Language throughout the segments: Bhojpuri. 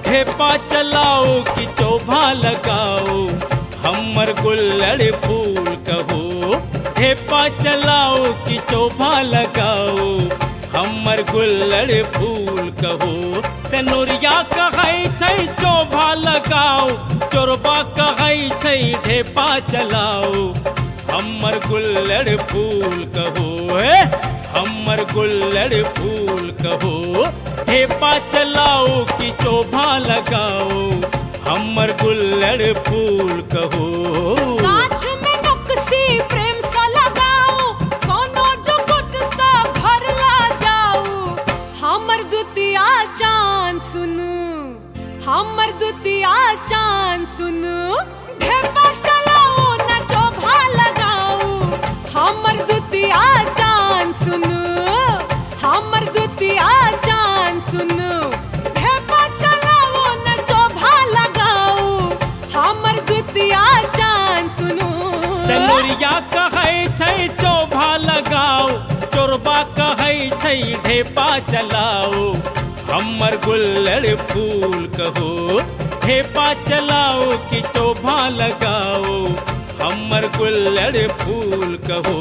ढेपा चलाओ कि चोभा लगाओ, हमर गुल्लड़ फूल कहो। ढेपा चलाओ कि चोभा लगाओ, हमर गुल्लड़ फूल कहो। सेनुरिया कहै छै चोभा लगाओ, चोरबा कहै छै ढेपा चलाओ, हमर गुल्लड़ फूल कहो। हमर गुल्लड़ फूल कहो। ढेपा चलाओ कि चोभा लगाओ, हमर गुल्लड़ फूल कहो। गाछ में नुक्सी प्रेम सा लगाओ, कोनो जुगुत सा घर ला जाओ, हमर दुतिया चांद सुनू, हमर दुतिया चांद सुनू। ढेपा चलाओ न चोभा लगाओ, हमर दुतिया चांद सुनू, हमर दुतिया चांद सुनू। ढेपा चलाओ न चोभा लगाओ, हमर दुतिया चांद सुनू। सेनुरिया कहै छै चोभा लगाओ, चोरबा कहै छै ढेपा चलाओ, हमर गुल्लड़ फूल कहो। ढेपा चलाओ कि चोभा लगाओ, हमर गुल्लड़ फूल कहो।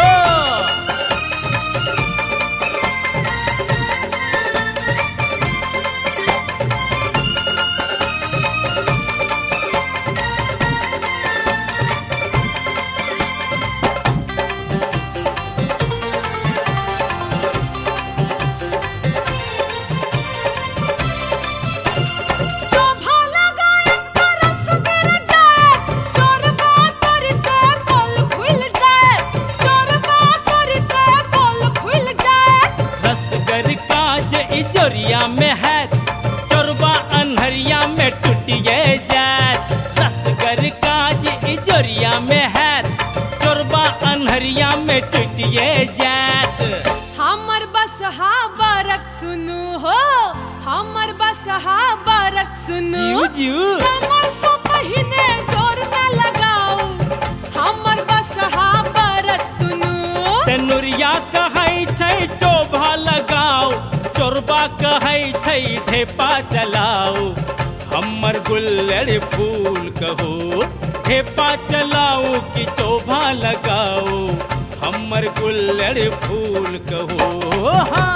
इजोरिया में है चोरबा अनहरिया में टूटिए जात। रसगर काज इजोरिया में है चोरबा अनहरिया में टूटिए जात। हमर बसहा बरत सुनू हो, हमर बसहा बरत सुनू। जीव जीव समर सो पहिने जोर न लगाओ, हमर बसहा बरत सुनू। सेनुरिया कहै छै चोभा लगाओ, चोरबा कहै छै ढेपा चलाओ, हमर गुल्लड़ फूल कहो। ढेपा चलाओ कि चोभा लगाओ, हमर गुल्लड़ फूल कहो। हाँ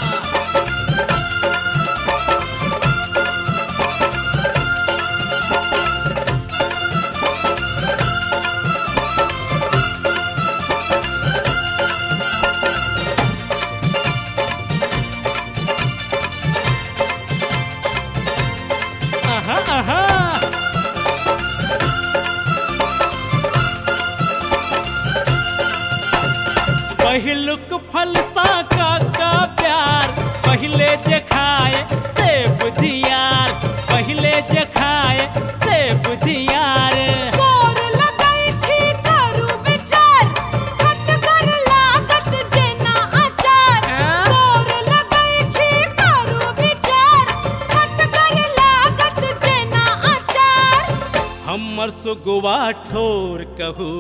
पहिलुक फलसा का प्यार, पहले देखाए से बुधियार, पहले देखाए से बुधियार। गोर लगै छी करू विचार, खटगर लागत जेना अचार। गोर लगै छी करू विचार, खटगर लागत जेना अचार। हमर सुगवा ठोर कहू,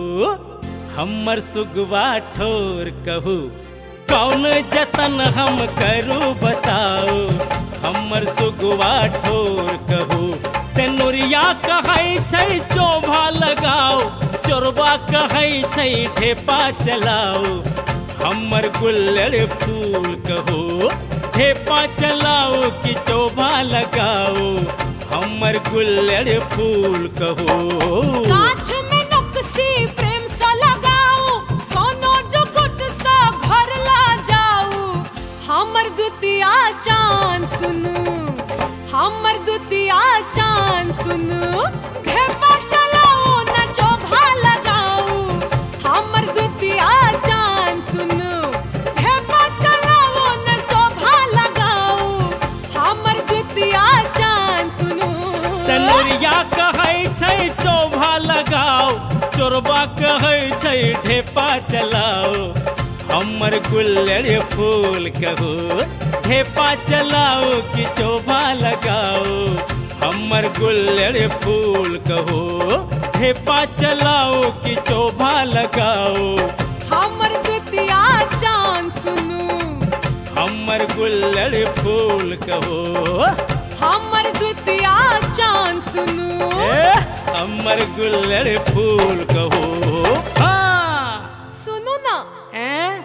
हमर सुगवा ठोर कहू, कौन जतन हम करू बताओ, हमर सुगवा ठोर कहू। सेनुरिया कहै छै चोभा लगाओ, चोरबा कहै छै ढेपा चलाओ, हमर गुल्लड़ फूल कहो। ढेपा चलाओ कि चोभा लगाओ, हमर गुल्लड़ फूल कहो। गाछ में नुक्सी प्रेम सा लगाओ, कोनो जुगुत सा घर ला जाओ, हमर दुतिया चांद सुनू, हमर दुतिया चांद सुनू। ढेपा चलाओ न चोभा लगाओ, हमर दुतिया चांद सुनू। ढेपा चलाओ न चोभा लगाओ, हमर दुतिया चांद सुनू। सेनुरिया कहै छै चोभा लगाओ, चोरबा कहै छै ढेपा चलाओ, हमर गुल्लड़ फूल कहो। ढेपा चलाओ कि चोभा लगाओ, हमर गुल्लड़ फूल कहो। ढेपा चलाओ कि चोभा लगाओ, हमर दुतिया चांद सुनू, हमर गुल्लड़ फूल कहो। हमर दुतिया चांद सुनू हमर गुल्लड़ फूल कहो हाँ सुनू ना ए